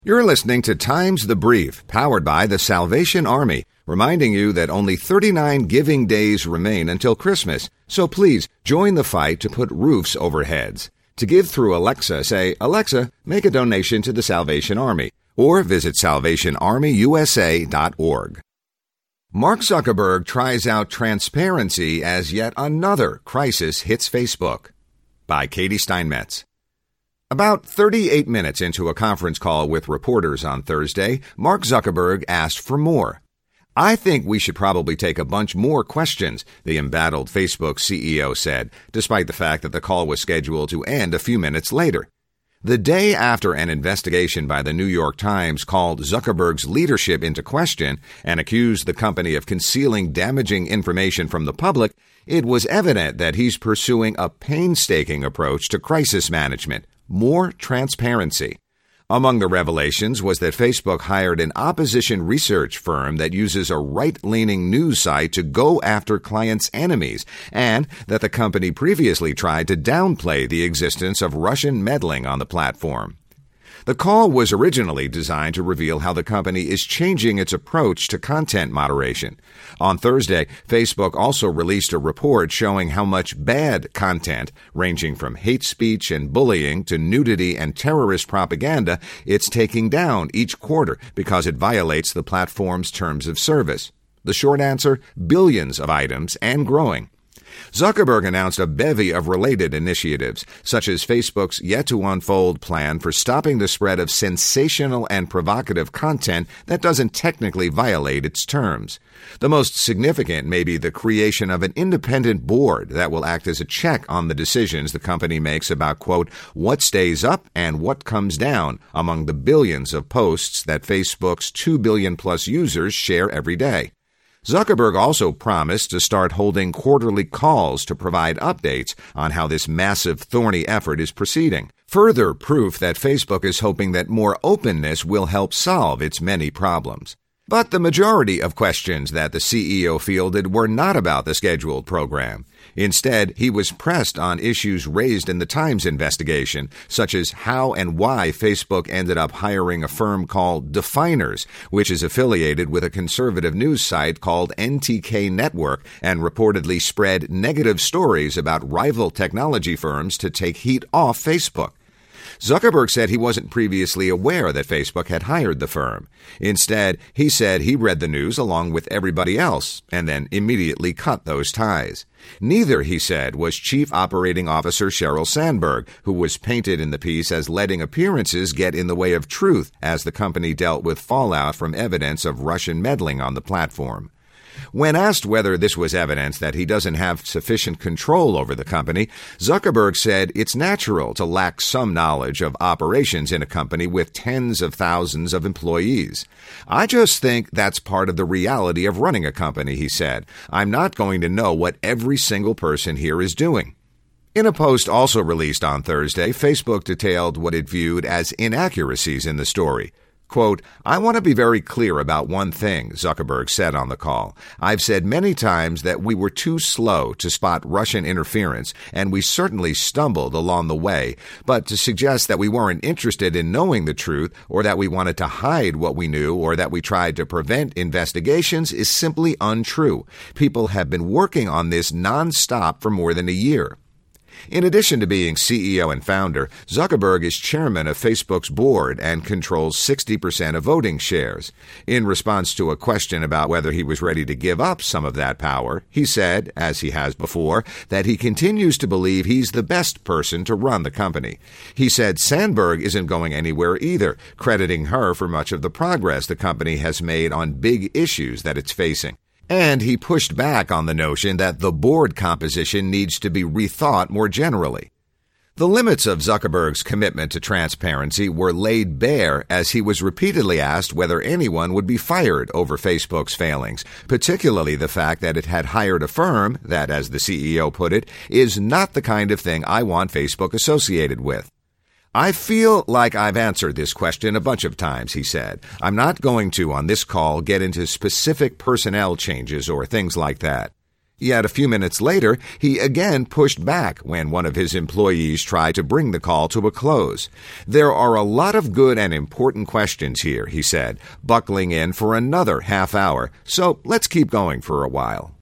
You're listening to Times the Brief, powered by the Salvation Army, reminding you that only 39 giving days remain until Christmas. So please join the fight to put roofs over heads. To give through Alexa, say, "Alexa, make a donation to the Salvation Army," or visit salvationarmyusa.org. Mark Zuckerberg tries out transparency as yet another crisis hits Facebook. By Katie Steinmetz. About 38 minutes into a conference call with reporters on Thursday, Mark Zuckerberg asked for more. "I think we should probably take a bunch more questions," the embattled Facebook CEO said, despite the fact that the call was scheduled to end a few minutes later. The day after an investigation by the New York Times called Zuckerberg's leadership into question and accused the company of concealing damaging information from the public, it was evident that he's pursuing a painstaking approach to crisis management. More transparency. Among the revelations was that Facebook hired an opposition research firm that uses a right-leaning news site to go after clients' enemies, and that the company previously tried to downplay the existence of Russian meddling on the platform. The call was originally designed to reveal how the company is changing its approach to content moderation. On Thursday, Facebook also released a report showing how much bad content, ranging from hate speech and bullying to nudity and terrorist propaganda, it's taking down each quarter because it violates the platform's terms of service. The short answer, billions of items and growing. Zuckerberg announced a bevy of related initiatives, such as Facebook's yet-to-unfold plan for stopping the spread of sensational and provocative content that doesn't technically violate its terms. The most significant may be the creation of an independent board that will act as a check on the decisions the company makes about, quote, what stays up and what comes down among the billions of posts that Facebook's 2 billion-plus users share every day. Zuckerberg also promised to start holding quarterly calls to provide updates on how this massive, thorny effort is proceeding. Further proof that Facebook is hoping that more openness will help solve its many problems. But the majority of questions that the CEO fielded were not about the scheduled program. Instead, he was pressed on issues raised in the Times investigation, such as how and why Facebook ended up hiring a firm called Definers, which is affiliated with a conservative news site called NTK Network and reportedly spread negative stories about rival technology firms to take heat off Facebook. Zuckerberg said he wasn't previously aware that Facebook had hired the firm. Instead, he said he read the news along with everybody else and then immediately cut those ties. Neither, he said, was Chief Operating Officer Sheryl Sandberg, who was painted in the piece as letting appearances get in the way of truth as the company dealt with fallout from evidence of Russian meddling on the platform. When asked whether this was evidence that he doesn't have sufficient control over the company, Zuckerberg said it's natural to lack some knowledge of operations in a company with tens of thousands of employees. "I just think that's part of the reality of running a company," he said. "I'm not going to know what every single person here is doing." In a post also released on Thursday, Facebook detailed what it viewed as inaccuracies in the story. Quote, "I want to be very clear about one thing," Zuckerberg said on the call. "I've said many times that we were too slow to spot Russian interference, and we certainly stumbled along the way. But to suggest that we weren't interested in knowing the truth, or that we wanted to hide what we knew, or that we tried to prevent investigations is simply untrue. People have been working on this nonstop for more than a year." In addition to being CEO and founder, Zuckerberg is chairman of Facebook's board and controls 60% of voting shares. In response to a question about whether he was ready to give up some of that power, he said, as he has before, that he continues to believe he's the best person to run the company. He said Sandberg isn't going anywhere either, crediting her for much of the progress the company has made on big issues that it's facing. And he pushed back on the notion that the board composition needs to be rethought more generally. The limits of Zuckerberg's commitment to transparency were laid bare as he was repeatedly asked whether anyone would be fired over Facebook's failings, particularly the fact that it had hired a firm that, as the CEO put it, is not the kind of thing I want Facebook associated with. "I feel like I've answered this question a bunch of times," he said. "I'm not going to, on this call, get into specific personnel changes or things like that." Yet a few minutes later, he again pushed back when one of his employees tried to bring the call to a close. "There are a lot of good and important questions here," he said, buckling in for another half hour, "so let's keep going for a while."